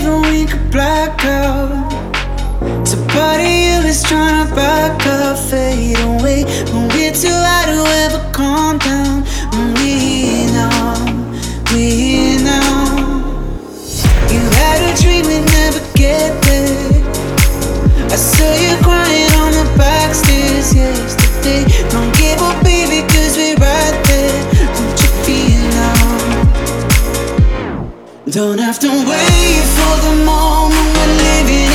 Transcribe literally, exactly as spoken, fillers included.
even we could black out. So part of you is trying to back up, fade away. When we're too high to ever calm down. When we're here now, we're here now. You had a dream we'd never get there. I saw you crying on the back stairs yesterday. Don't give up, baby, cause we're right there. Don't you feel now? Don't have to wait for the moment we're living